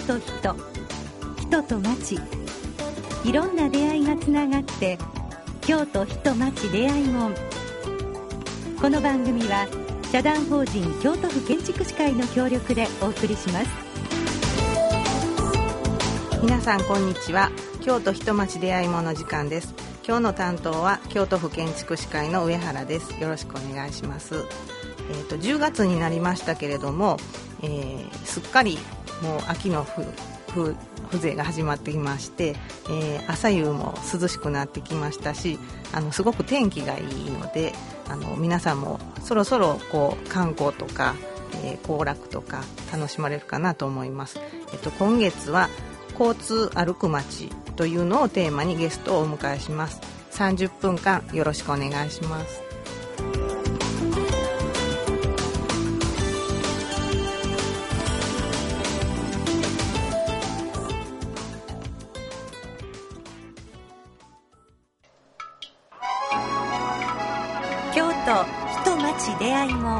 と人、人と町、いろんな出会いがつながって京都人町出会い門。この番組は社団法人京都府建築士会の協力でお送りします。 皆さんこんにちは。京都人町出会い門の時間です。今日の担当は京都府建築士会の上原です。よろしくお願いします。10月になりましたけれども、すっかりもう秋の風情が始まってきまして、朝夕も涼しくなってきましたし、すごく天気がいいので、皆さんもそろそろ観光とか、行楽とか楽しまれるかなと思います。今月は交通歩く街というのをテーマにゲストをお迎えします。30分間よろしくお願いします。 京都人町出会い門。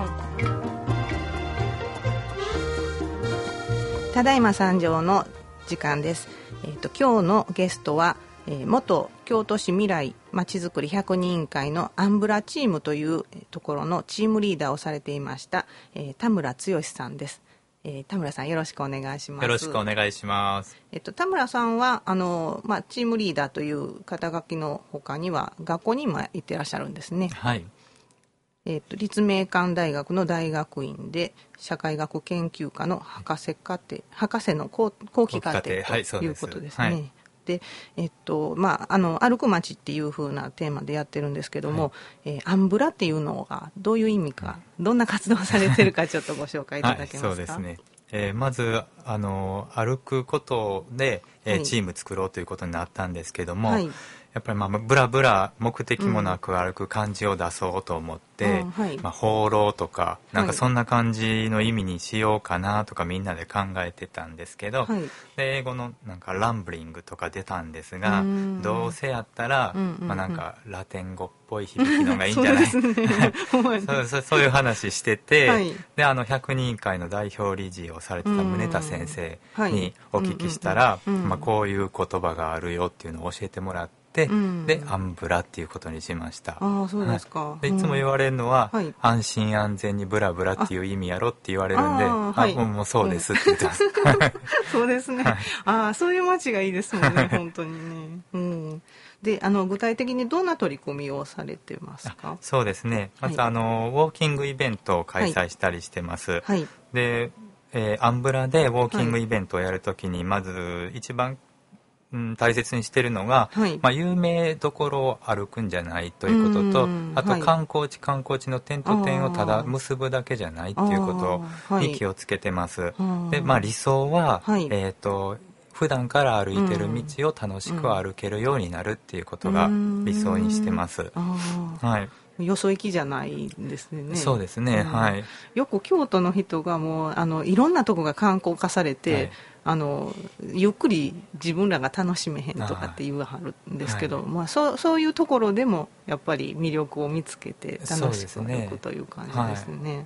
ただいま参上の時間です。今日のゲストは、元京都市未来まちづくり100人委員会のアンブラチームというところのチームリーダーをされていました、田村剛さんです。田村さんよろしくお願いします。 よろしくお願いします。 田村さんはチームリーダーという肩書きの他には学校にも行ってらっしゃるんですね。 はい。 立命館大学の大学院で社会学研究科の博士の後期課程ということですね。で、歩く街っていう風なテーマでやってるんですけども、アンブラっていうのがどういう意味か、どんな活動をされてるかちょっとご紹介いただけますか。 そうですね。まず歩くことで、チーム作ろうということになったんですけども、やっぱりブラブラ目的もなく歩く感じを出そうと思って、放浪とかなんかそんな感じの意味にしようかなとかみんなで考えてたんですけど、で英語のなんかランブリングとか出たんですが、どうせやったら、なんかラテン語っぽい響きのがいいんじゃないそういう話してて、で100人委員会の代表理事をされてた宗田先生にお聞きしたら、こういう言葉があるよっていうのを教えてもらって、でアンブラっていうことにしました。 そうですか。 でいつも言われるのは、安心安全にブラブラっていう意味やろって言われるんで、もうそうですって言ってます。 そうですね。そういう街がいいですもんね本当にね。で具体的にどんな取り組みをされてますか。 そうですね。まずウォーキングイベントを開催したりしてます。で、アンブラでウォーキングイベントをやるときに、まず一番大切にしてるのが、有名どころを歩くんじゃないということと、あと観光地の点と点をただ結ぶだけじゃないっていうことに気をつけてます。で、理想は、普段から歩いてる道を楽しく歩けるようになるっていうことが理想にしてます。 よそ行きじゃないですね。 そうですね。 よく京都の人がもういろんなとこが観光化されて、ゆっくり自分らが楽しめへんとかって言わはるんですけど、そういうところでもやっぱり魅力を見つけて楽しく歩くという感じですね。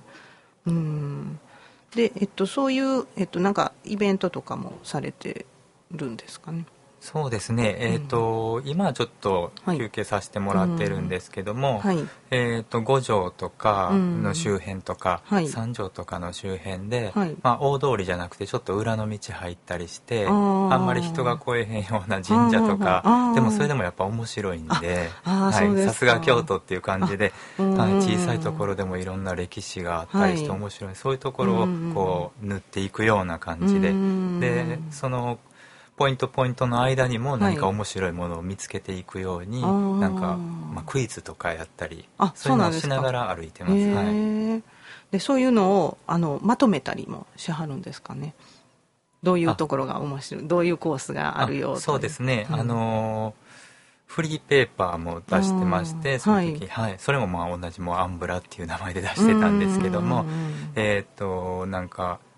で、そういうなんかイベントとかもされてるんですかね。 そうですね。今はちょっと休憩させてもらってるんですけども、五条とかの周辺とか、三条とかの周辺で、大通りじゃなくてちょっと裏の道入ったりして、あんまり人が来えへんような神社とか、でもそれでもやっぱ面白いんで、さすが京都っていう感じで、小さいところでもいろんな歴史があったりして面白い、そういうところをこう塗っていくような感じで、でそのポイントの間にも何か面白いものを見つけていくように、なんか、クイズとかやったり、そういうのをしながら歩いてます。 でそういうのをまとめたりもしはるんですかね。どういうところが面白い、どういうコースがあるよと。 そうですね。フリーペーパーも出してまして、その時、それも同じアンブラっていう名前で出してたんですけども、なんか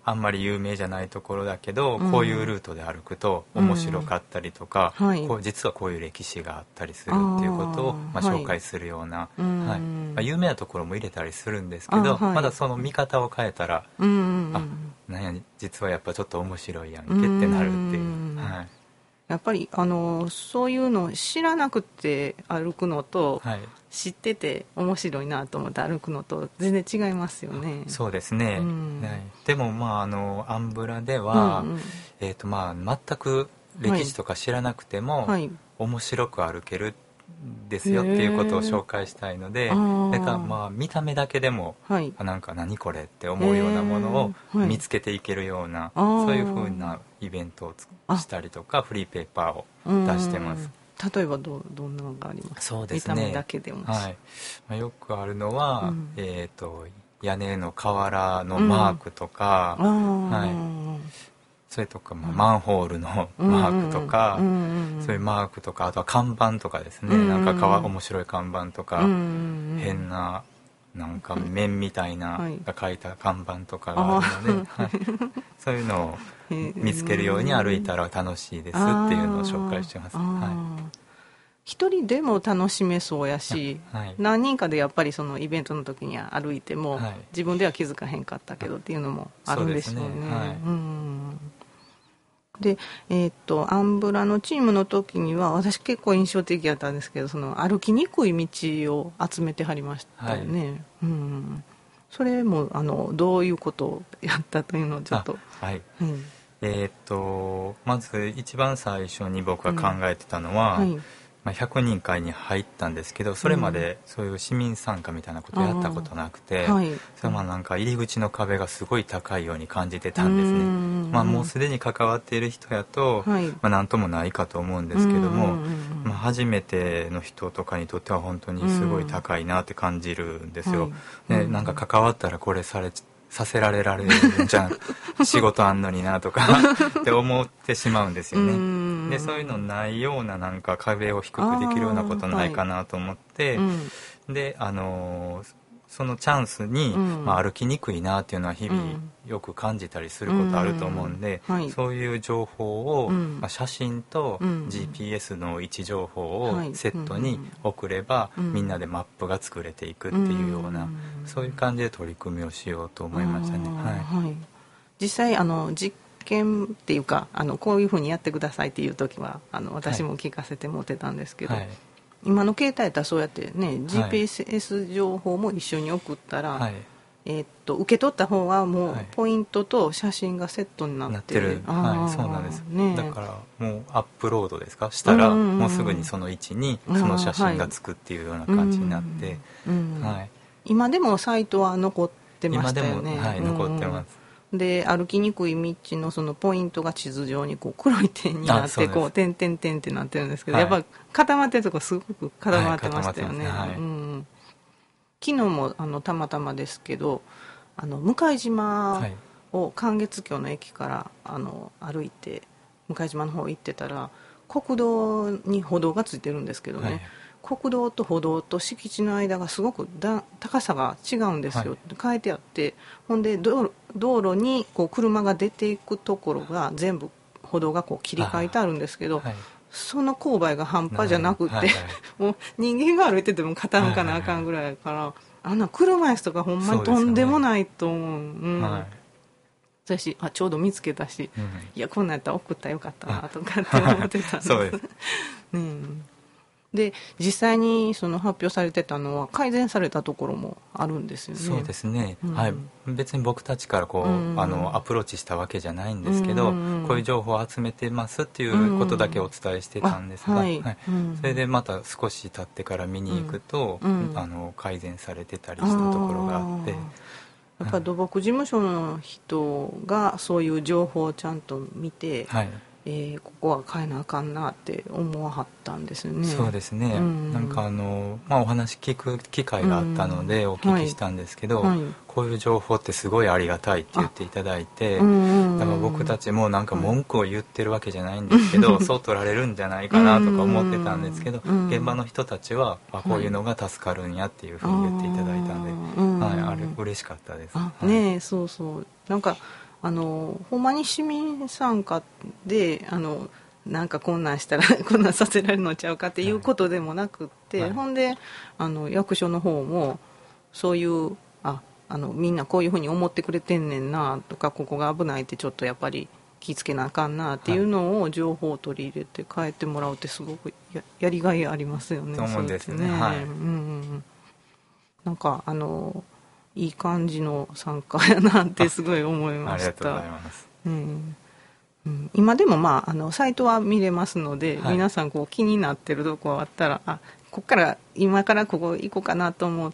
あんまり有名じゃないところだけど、こういうルートで歩くと面白かったりとか、実はこういう歴史があったりするっていうことを紹介するような、有名なところも入れたりするんですけど、まだその見方を変えたら、なんや実はやっぱちょっと面白いやんけってなるっていう。 やっぱりそういうのを知らなくて歩くのと、知ってて面白いなと思って歩くのと全然違いますよね。 そうですね、でもアンブラでは、全く歴史とか知らなくても、面白く歩けるですよっていうことを紹介したいので、見た目だけでも、なんか何これって思うようなものを見つけていけるような、そういうふうなイベントをしたりとかフリーペーパーを出してます。 例えばどんなのがありますか？ そうですね、 見た目だけでも、 よくあるのは、屋根の瓦のマークとか、それとか、マンホールのマークとか、そういうマークとか、あとは看板とかですね、なんか面白い看板とか、変ななんか面みたいなが書いた看板とかがあるので、そういうのを見つけるように歩いたら楽しいですっていうのを紹介してます。 一人でも楽しめそうやし、何人かでやっぱりそのイベントの時には歩いても、自分では気づかへんかったけどっていうのもあるんでしょうね。で、アンブラのチームの時には私結構印象的だったんですけど、その歩きにくい道を集めてはりましたよね。それもどういうことをやったというのをちょっと。 まず一番最初に僕が考えてたのは、100人会に入ったんですけど、それまでそういう市民参加みたいなことをやったことなくて、それなんか入り口の壁がすごい高いように感じてたんですね。もうすでに関わっている人やと、なんともないかと思うんですけども、初めての人とかにとっては本当にすごい高いなって感じるんですよ。なんか関わったらこれさせられるんじゃん仕事あんのになとかって思ってしまうんですよね。でそういうのないような、なんか壁を低くできるようなことないかなと思って、でそのチャンスに、歩きにくいなっていうのは日々よく感じたりすることあると思うんで、そういう情報を、写真と GPS の位置情報をセットに送れば、みんなでマップが作れていくっていうような、そういう感じで取り組みをしようと思いましたね。 実際実験っていうかこういうふうにやってくださいっていう時は私も聞かせてもらってたんですけど、今の携帯やったらそうやってね、GPS 情報も一緒に送ったら、受け取った方はもうポイントと写真がセットになってる。 そうなんです、だからもうアップロードですかしたら、もうすぐにその位置にその写真がつくっていうような感じになって、 今でもサイトは残ってましたよね。 今でも、残ってます。 で歩きにくい道のそのポイントが地図上にこう黒い点になってこう点々点ってなってるんですけど、やっぱり固まってるとこすごく固まってましたよね。昨日もたまたまですけど向島を関月橋の駅から歩いて向島の方行ってたら、国道に歩道がついてるんですけどね、国道と歩道と敷地の間がすごく高さが違うんですよ、書いてあって、ほんで道路にこう車が出ていくところが全部歩道がこう切り替えてあるんですけど、その勾配が半端じゃなくて、もう人間が歩いてても傾かなあかんぐらいやから、車椅子とかほんまにとんでもないと思う。私ちょうど見つけたし、いやこんなんやったら送ったらよかったなとかって思ってたんです。 そうですで実際にその発表されてたのは改善されたところもあるんですよね。 そうですね、別に僕たちからこう、アプローチしたわけじゃないんですけど、こういう情報を集めてますっていうことだけお伝えしてたんですが、それでまた少し経ってから見に行くと、改善されてたりしたところがあって、 やっぱり土木事務所の人がそういう情報をちゃんと見て、ここは変えなあかんなって思わはったんですよね。 そうですね、なんかお話聞く機会があったのでお聞きしたんですけど、こういう情報ってすごいありがたいって言っていただいて、だから僕たちもなんか文句を言ってるわけじゃないんですけど、そう取られるんじゃないかなとか思ってたんですけど、現場の人たちはこういうのが助かるんやっていうふうに言っていただいたんで、あれ嬉しかったです。 そうなんかほんまに市民参加でなんかこんなんしたらこんなんさせられるのちゃうかっていうことでもなくって、はい、ほんで役所の方もそういうみんなこういうふうに思ってくれてんねんなとか、ここが危ないってちょっとやっぱり気ぃつけなあかんなっていうのを情報を取り入れて変えてもらうってすごく やりがいありますよね。 そう思うんですね。はい、 なんかいい感じの参加やなってすごい思いました。 ありがとうございます。 今でもサイトは見れますので、 はい、 皆さん気になってるとこあったらここから今からここ行こうかなと思って、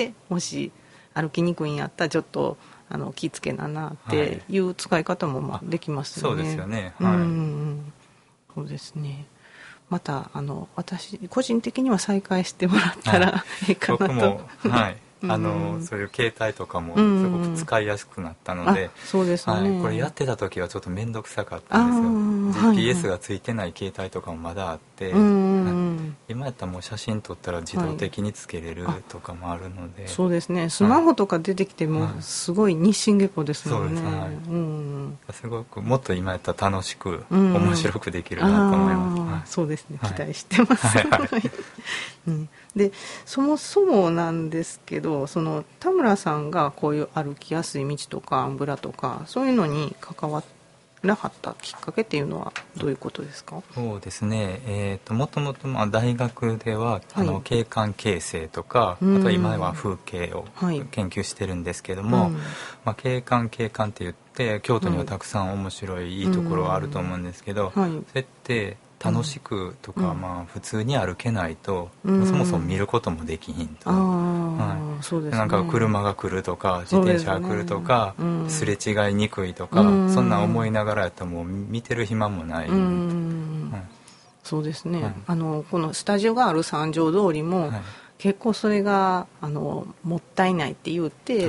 もし歩きにくいんやったらちょっと気付けななっていう使い方もできますよね。 そうですよね。 そうですね。また私個人的には再開してもらったらいいかなと。 僕もはいそういう携帯とかもすごく使いやすくなったので、 そうですね、 はい、これやってた時はちょっと面倒くさかったんですよ。 GPS がついてない携帯とかもまだあって、今やったらもう写真撮ったら自動的につけれるとかもあるので、 そうですね、スマホとか出てきてもすごい日進月歩ですもんね。 すごくもっと今やったら楽しく面白くできるなと思います。 そうですね、期待してます。でそもそもなんですけど、田村さんがこういう歩きやすい道とかアンブラとかそういうのに関わらはったきっかけっていうのはどういうことですか？ そうですね、もともと大学では景観形成とか、あとは今は風景を研究してるんですけども、景観って言って京都にはたくさん面白いいいところはあると思うんですけど、それって楽しくとか、普通に歩けないと、そもそも見ることもできひんと、なんか車が来るとか自転車が来るとか、すれ違いにくいとか、そんなん思いながらやったらもう見てる暇もない。 そうですね、このスタジオがある三条通りも、結構それがもったいないって言って、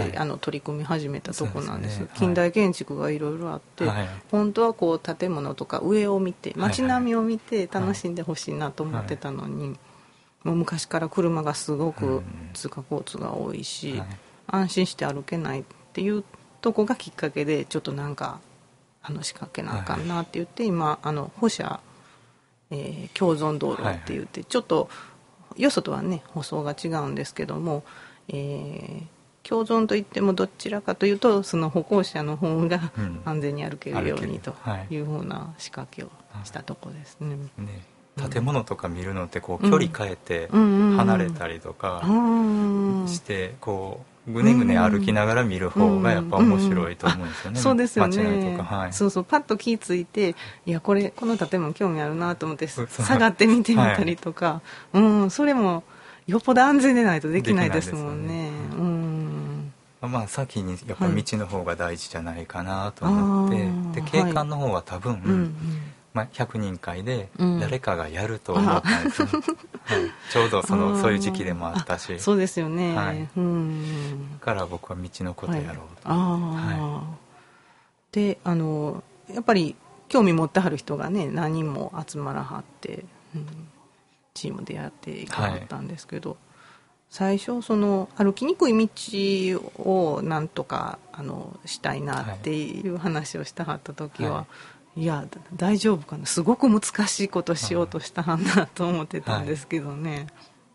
取り組み始めたとこなんです。近代建築がいろいろあって、本当は建物とか上を見て街並みを見て楽しんでほしいなと思ってたのに、もう昔から車がすごく通過交通が多いし、安心して歩けないっていうとこがきっかけで、ちょっとなんか仕掛けなあかんなって言って、今歩車、共存道路って言って、ちょっとよそとはね舗装が違うんですけども、共存といってもどちらかというとその歩行者の方が安全に歩けるようにというふうな仕掛けをしたとこですね。 建物とか見るのって距離変えて離れたりとかしてぐねぐね歩きながら見る方がやっぱ面白いと思うんですよね。 そうですよね。 街並みとか、 そうパッと気ついて、いやこの建物興味あるなと思って下がって見てみたりとか、それもよっぽど安全でないとできないですもんね。 先にやっぱ道の方が大事じゃないかなと思って、で景観の方は多分、100人会で誰かがやると思ったんですよ。ちょうどそういう時期でもあったし。 そうですよね。 だから僕は道のことやろうと。 でやっぱり興味持ってはる人がね何人も集まらはって、チームでやっていかはったんですけど、最初歩きにくい道をなんとかしたいなっていう話をしたはった時は、いや大丈夫かな、すごく難しいことしようとしたはんなと思ってたんですけどね。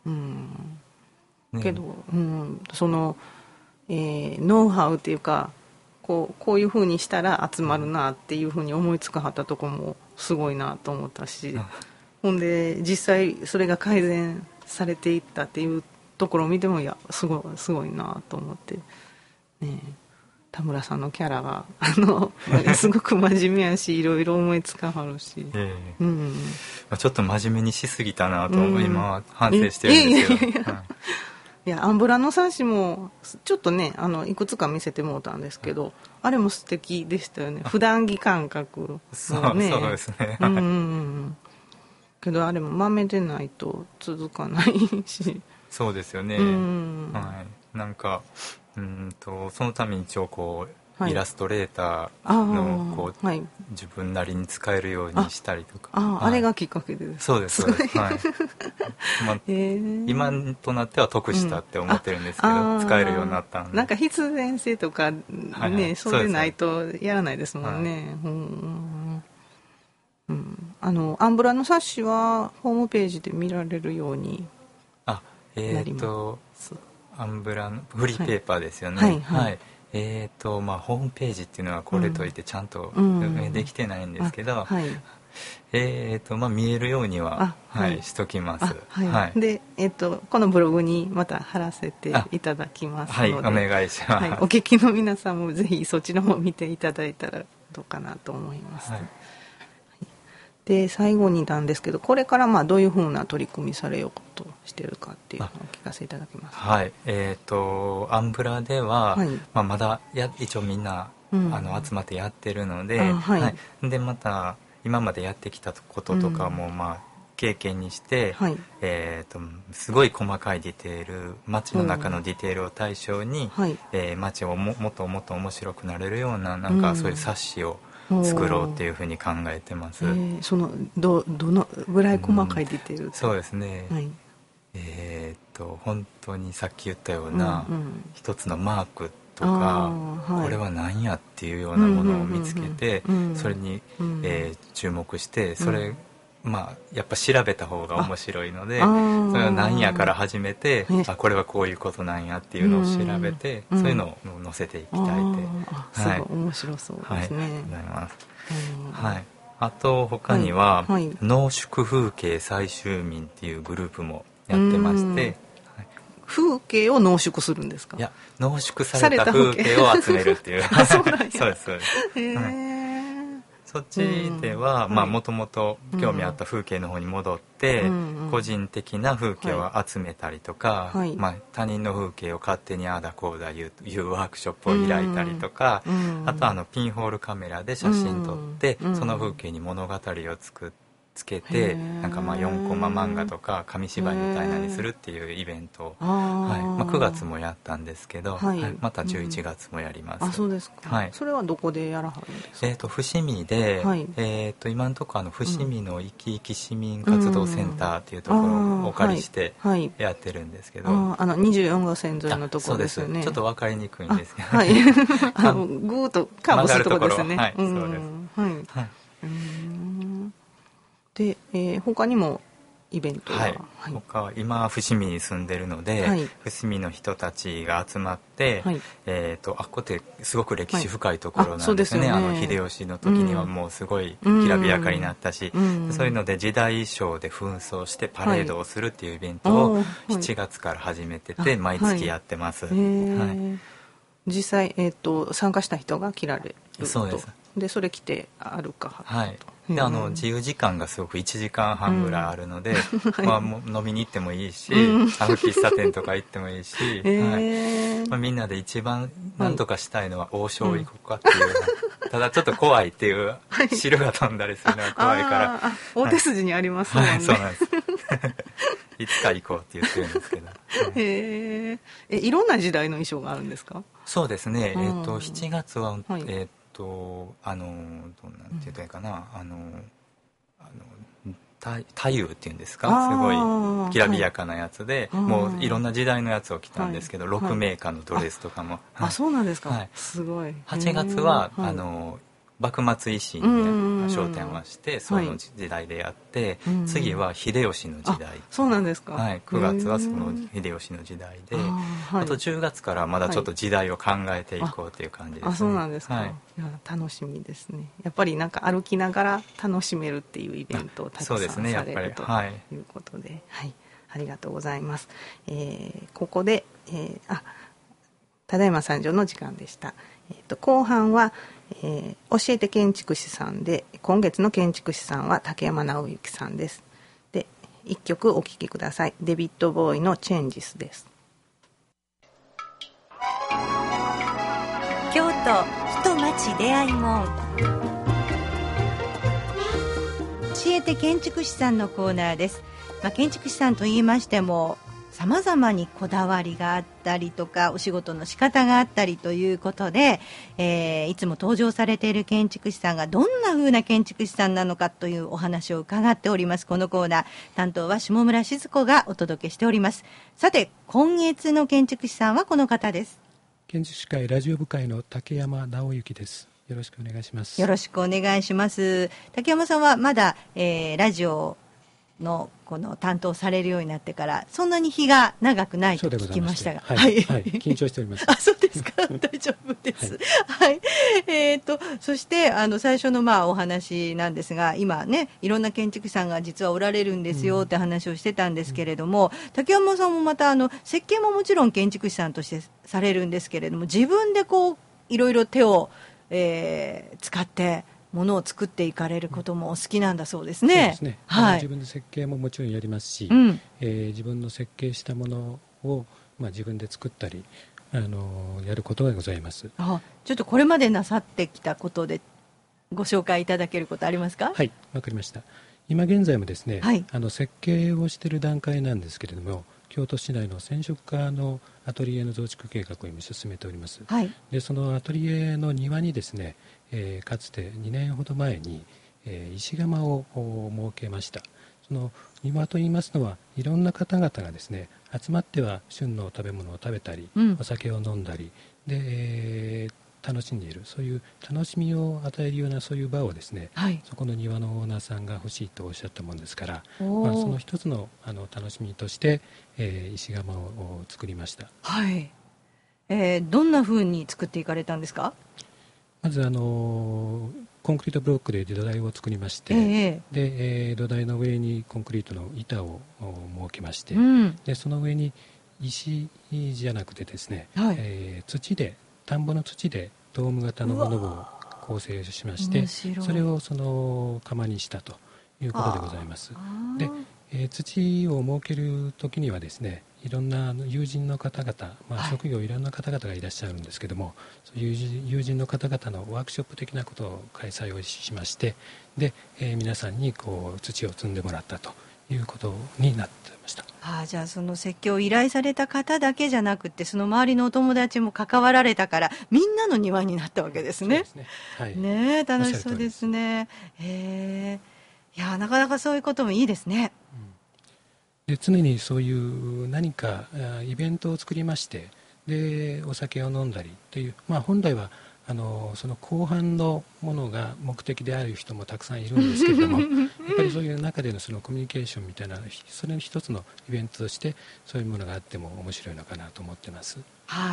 けど、ノウハウっていうかこういうふうにしたら集まるなっていうふうに思いつかはったとこもすごいなと思ったし、ほんで実際それが改善されていったっていうところを見ても、いやすごいなと思ってね。田村さんのキャラがすごく真面目やしいろいろ思いつかはるし、 ちょっと真面目にしすぎたなと今は反省してるんですけど、 いやアンブラの冊子もちょっとねいくつか見せてもらったんですけど、あれも素敵でしたよね。普段着感覚のね。 そうですね。 けどあれもまめでないと続かないし。 そうですよね。なんかそのために一応イラストレーターのこう、自分なりに使えるようにしたりとか、 あれがきっかけです。 そうですそうです、今となっては得したって思ってるんですけど、使えるようになったんで、 なんか必然性とかね、それないとやらないですもんね。アンブラの冊子はホームページで見られるようになります。 アンブラのフリーペーパーですよね。ホームページっていうのはこれといってちゃんとできてないんですけど、見えるようにはしときます。 で、このブログにまた貼らせていただきますので、 お願いします。 お聞きの皆さんもぜひそっちの方を見ていただいたらどうかなと思います。で最後になんですけど、これからどういうふうな取り組みされようとしているかっていうのをお聞かせいただけますか。 アンブラでは、まだ一応みんな、集まってやってるので、でまた今までやってきたこととかも、経験にして、すごい細かいディテール、街の中のディテールを対象に、街をもっともっと面白くなれるような、なんかそういう冊子を作ろうっていうふうに考えてます。 そのどのぐらい細かいディテール、 そうですね、本当にさっき言ったような、一つのマークとか、これは何やっていうようなものを見つけて、それに、注目して、それやっぱ調べた方が面白いので、それは何やから始めて、これはこういうことなんやっていうのを調べて、そういうのを載せていきたいって。 すごい面白そうですね。 ありがとうございます。あと他には、濃縮風景採集民っていうグループもやってまして、 風景を濃縮するんですか。 いや、濃縮された風景を集めるっていう。 そうなんや。 そうですそうです。そっちではもともと興味あった風景の方に戻って、個人的な風景を集めたりとか、他人の風景を勝手にああだこうだいうワークショップを開いたりとか、あとピンホールカメラで写真撮って、その風景に物語をつけて、なんか4コマ漫画とか紙芝居みたいなにするっていうイベントを、9月もやったんですけど、また11月もやります。 そうですか。それはどこでやらはるんですか。 伏見で、今のところ伏見のいきいき市民活動センターっていうところをお借りしてやってるんですけど、 24号線沿いのところですよね。 ちょっと分かりにくいんですけど、 ぐーっとカーブするところですね。 そうです。 で、他にもイベントは、 他は今伏見に住んでるので、伏見の人たちが集まって、ここってすごく歴史深いところなんですね。秀吉の時にはもうすごいきらびやかになったし、そういうので時代衣装で扮装してパレードをするっていうイベントを7月から始めてて、毎月やってます。 実際、参加した人が着られると。 そうです。 でそれ着て歩かはると。 で自由時間がすごく1時間半ぐらいあるので、もう飲みに行ってもいいし、喫茶店とか行ってもいいし、みんなで一番何とかしたいのは王将行こうかっていう、ただちょっと怖いっていう、汁が飛んだりするのが怖いから、 大手筋にありますもんね。 そうなんです。いつか行こうって言ってるんですけど。 いろんな時代の衣装があるんですか。 そうですね。7月はどうなんて言ったらいいかな、太夫っていうんですか、すごいきらびやかなやつで、もういろんな時代のやつを着たんですけど、6メーカーのドレスとかも。 そうなんですか。すごい。 8月は幕末維新で焦点はして、その時代でやって、次は秀吉の時代。 そうなんですか。 9月はその秀吉の時代で、あと10月からまだちょっと時代を考えていこうという感じですね。 そうなんですか。楽しみですね。やっぱりなんか歩きながら楽しめるっていうイベントをたくさんされるということで、ありがとうございます。ここで、ただいま参上の時間でした。後半は教えて建築士さんで、今月の建築士さんは竹山直之さんです。で、一曲お聴きください。デビッド・ボーイのチェンジスです。 京都人町出会い門、教えて建築士さんのコーナーです。建築士さんと言いましても様々にこだわりがあったりとかお仕事の仕方があったりということで、いつも登場されている建築士さんがどんな風な建築士さんなのかというお話を伺っております。このコーナー担当は下村静子がお届けしております。さて今月の建築士さんはこの方です。 建築士会ラジオ部会の竹山直之です。よろしくお願いします。 よろしくお願いします。竹山さんはまだ、ラジオのこの担当されるようになってからそんなに日が長くないと聞きましたが、 はい、緊張しております。 あ、そうですか。大丈夫です。はい。そして最初のお話なんですが、今ねいろんな建築士さんが実はおられるんですよって話をしてたんですけれども、竹山さんもまた設計ももちろん建築士さんとしてされるんですけれども、自分でこういろいろ手を、使ってものを作っていかれることもお好きなんだそうですね。 そうですね、 はい、 自分で設計ももちろんやりますし、自分の設計したものを、自分で作ったりやることがございます。 ちょっとこれまでなさってきたことでご紹介いただけることありますか？ はい、わかりました。今現在もですね、 はい、 設計をしている段階なんですけれども、京都市内の染色家のアトリエの増築計画を今進めております。 はい、 でそのアトリエの庭にですね、かつて2年ほど前に、石窯を設けました。その庭といいますのは、いろんな方々がですね集まっては旬の食べ物を食べたり、お酒を飲んだりで、楽しんでいる、そういう楽しみを与えるようなそういう場をですね、はい、そこの庭のオーナーさんが欲しいとおっしゃったもんですから、その一つの楽しみとして、石窯を作りました。 はい。どんな風に作っていかれたんですか？ まずコンクリートブロックで土台を作りまして、で土台の上にコンクリートの板を設けまして、でその上に石じゃなくてですね、はい、土で田んぼの土でドーム型のものを構成しまして、それをその窯にしたということでございます。で、土を設ける時にはですね、いろんな友人の方々、職業いろんな方々がいらっしゃるんですけども、そういう友人の方々のワークショップ的なことを開催をしまして、で、皆さんにこう土を積んでもらったということになってました。 じゃあその設計を依頼された方だけじゃなくて、その周りのお友達も関わられたから、みんなの庭になったわけですね。 そうですね。はい。 ねえ、楽しそうですね。いや、なかなかそういうこともいいですね。 で常にそういう何かイベントを作りまして、でお酒を飲んだりという、本来はその後半のものが目的である人もたくさんいるんですけれどもやっぱりそういう中でのそのコミュニケーションみたいな、それの一つのイベントとしてそういうものがあっても面白いのかなと思ってます。 はい。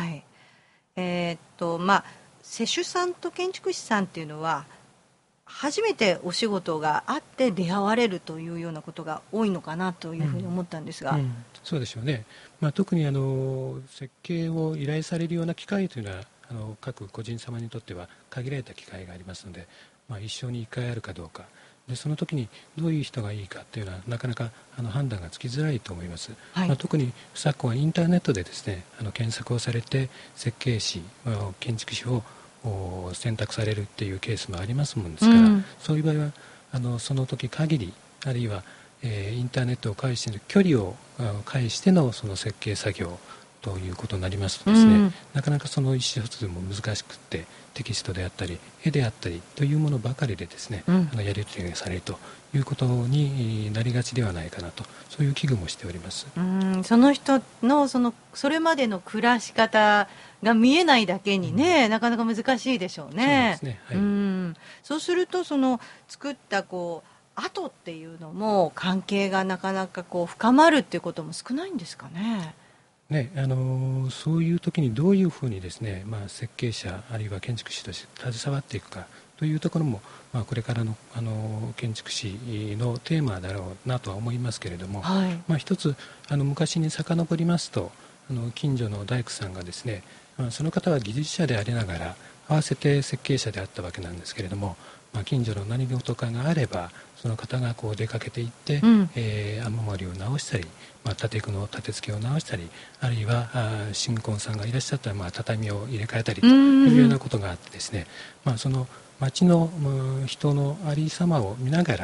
施主さんと建築士さんっていうのは初めてお仕事があって出会われるというようなことが多いのかなというふうに思ったんですが、 そうでしょうね。特に設計を依頼されるような機会というのは各個人様にとっては限られた機会がありますので、一生に1回あるかどうかで、その時にどういう人がいいかというのはなかなか判断がつきづらいと思います。はい、特に昨今はインターネットでですね検索をされて設計士、建築士を選択されるっていうケースもありますもんですから、そういう場合はその時限り、あるいは、インターネットを介しての距離を介してのその設計作業ということになりますとですね、なかなかその意思疎通も難しくって、テキストであったり絵であったりというものばかりでですね、やり取りがされるということになりがちではないかなと、そういう危惧もしております。 その人のそれまでの暮らし方が見えないだけにね、なかなか難しいでしょうね。 そうですね。はい。 そうするとその作った後っていうのも関係がなかなか深まるっていうことも少ないんですかね。 そういう時にどういうふうにですね、設計者あるいは建築士として携わっていくかというところも、これからの、建築士のテーマだろうなとは思いますけれども、はい、一つ昔に遡りますと近所の大工さんがですね、その方は技術者でありながら合わせて設計者であったわけなんですけれども、近所の何事かがあればその方が出かけていって、雨漏りを直したり、建具の立て付けを直したり、あるいは新婚さんがいらっしゃったら、畳を入れ替えたりというようなことがあってですね、その町の人のありさまを見ながら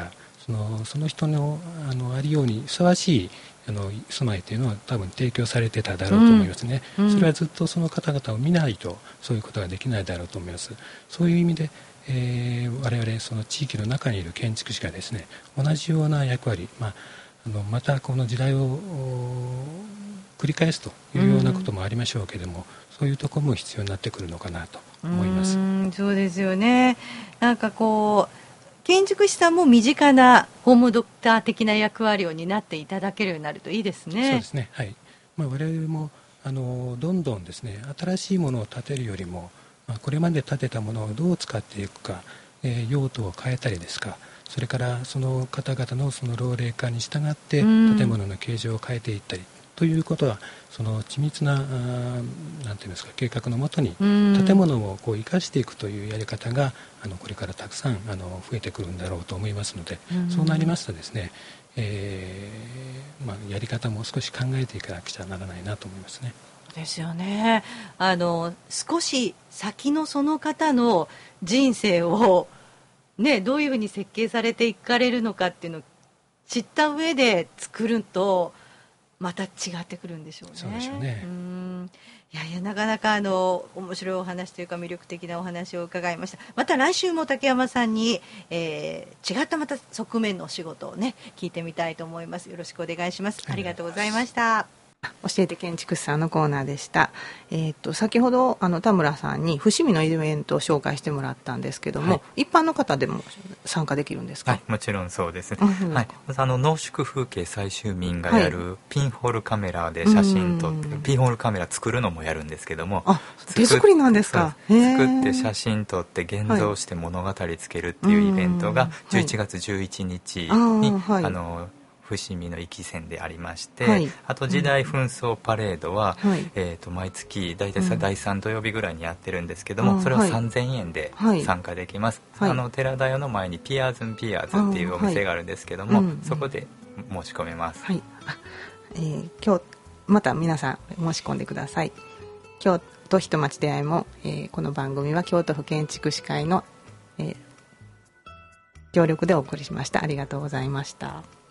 その人のありようにふさわしい住まいというのは多分提供されてただろうと思いますね、それはずっとその方々を見ないとそういうことができないだろうと思います。そういう意味で、我々その地域の中にいる建築士がですね、同じような役割、またこの時代を繰り返すというようなこともありましょうけれども、そういうところも必要になってくるのかなと思います。 そうですよね。なんかこう建築士さんも身近なホームドクター的な役割を担っていただけるようになるといいですね。 そうですね、はい。我々もどんどんですね、新しいものを建てるよりも、これまで建てたものをどう使っていくか、用途を変えたりですか、それからその方々のその老齢化に従って建物の形状を変えていったりということは、その緻密ななんていうんですか、計画のもとに建物をこう生かしていくというやり方がこれからたくさん増えてくるんだろうと思いますので、そうなりますとですね、やり方も少し考えていかなくちゃならないなと思いますね。 ですよね。少し先のその方の人生を、ね、どういうふうに設計されていかれるのかっていうのを知った上で作るとまた違ってくるんでしょうね。 そうでしょうね。 いやなかなか面白いお話というか魅力的なお話を伺いました。また来週も竹山さんに、違ったまた側面のお仕事をね聞いてみたいと思います。よろしくお願いします。ありがとうございました。 教えて建築士さんのコーナーでした。先ほど田村さんに伏見のイベントを紹介してもらったんですけども、一般の方でも参加できるんですか？ はい、もちろんそうですね。はい、まず濃縮風景採集民がやるピンホールカメラで写真撮って、ピンホールカメラ作るのもやるんですけども、 手作りなんですか？ 作って写真撮って現像して物語つけるっていうイベントが11月11日に伏見の壱岐線でありまして、あと時代紛争パレードは、毎月大体第3土曜日ぐらいにやってるんですけども、それは3000円で参加できます。寺田屋の前にピアーズンピアーズっていうお店があるんですけども、そこで申し込めます。 今日また皆さん申し込んでください。京都ひとまち出会いも、この番組は京都府建築士会の、協力でお送りしました。ありがとうございました。